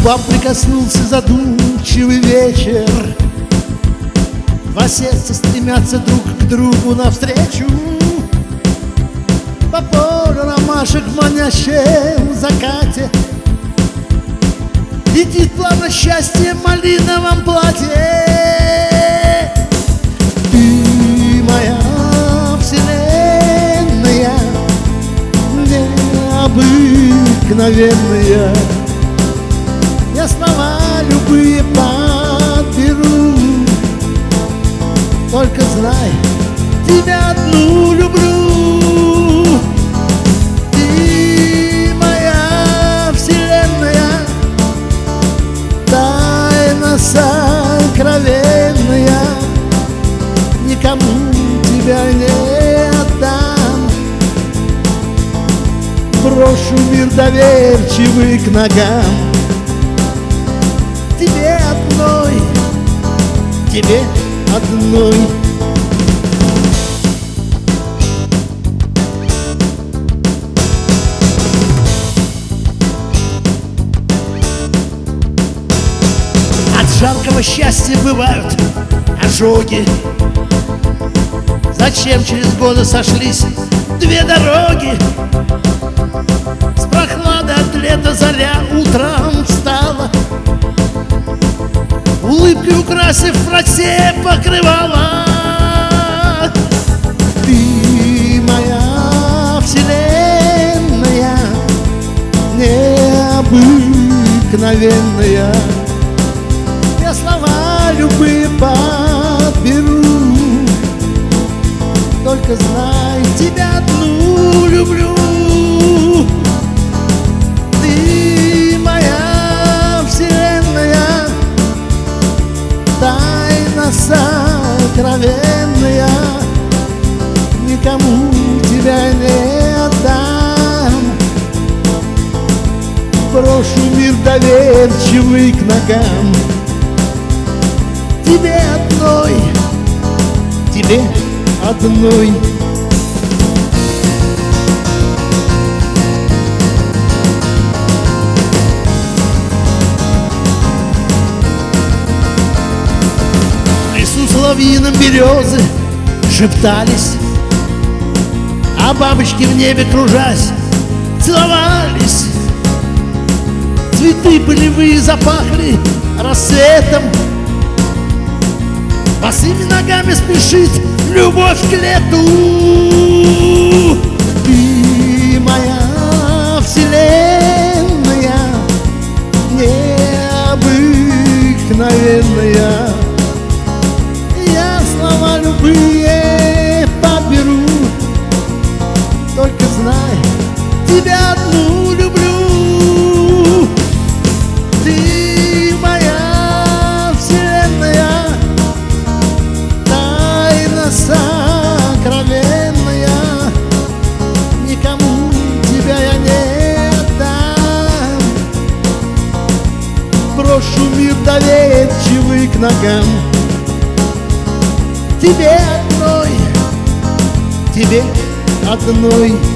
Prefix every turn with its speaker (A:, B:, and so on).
A: губам прикоснулся задумчивый вечер. Два сердца стремятся друг к другу навстречу. По полю ромашек в манящем закате летит плавно счастье в малиновом платье. Ты моя вселенная, необыкновенная. Я слова любые подберу, только знай, тебя одну люблю. Ты моя вселенная, тайна сокровенная. Никому тебя не отдам. Брошу мир доверчивый к ногам. Тебе одной, тебе одной. От жаркого счастья бывают ожоги. Зачем через годы сошлись две дороги? С прохладой от лета заря утром встала, улыбкой украсив в росе покрывала. Ты моя вселенная, необыкновенная. Я слова любые подберу, только знай, тебя одну люблю. Ты моя вселенная, тайна сокровенная. Никому тебя не отдам. Брошу мир доверчивый к ногам. Тебе одной, тебе одной. В лесу соловьином березы шептались, а бабочки в небе кружась целовались. Цветы полевые запахли рассветом, босыми ногами спешит любовь к лету. Ты моя вселенная, необыкновенная. Я слова любые подберу, только знай, тебя одну люблю. Ты моя вселенная, тайна сокровенная. Никому тебя я не отдам. Брошу мир доверчивый к ногам. Тебе одной, тебе одной.